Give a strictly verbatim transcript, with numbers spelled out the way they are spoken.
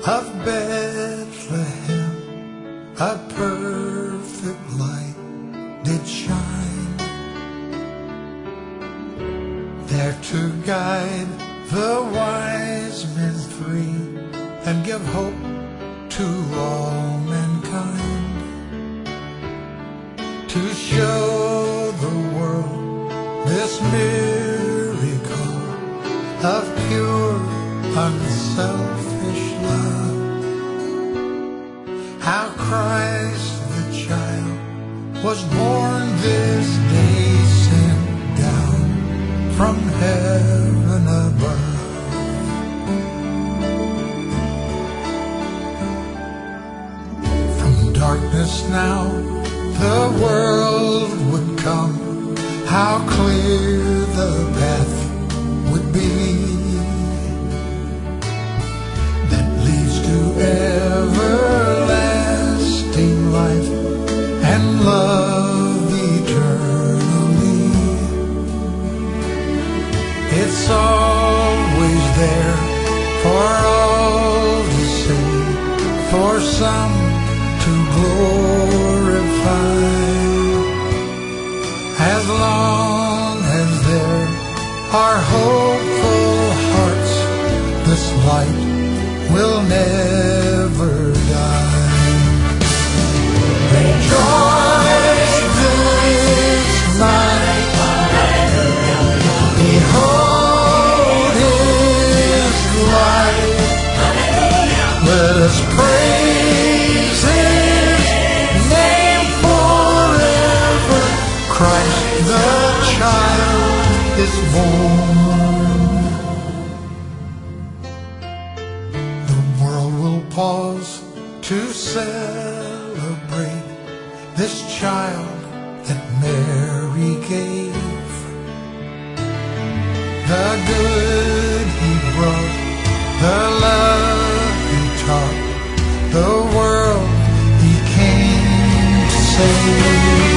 of Bethlehem, a perfect light did shine, there to guide the wise men three and give hope to all mankind, to show the world this miracle of pure, unselfish love, how Christ the child was born this day, sent down from heaven above. From darkness now the world would come, how clear the path would be that leads to everlasting life and love eternally. It's always there for all to see, for some to glorify, as long as there are hopeful hearts, this light will never die. Rejoice this night, behold His light. Let us praise His name forever. Christ the child is born. The world will pause to celebrate this child that Mary gave, the good He brought, the love He taught, the world He came to save.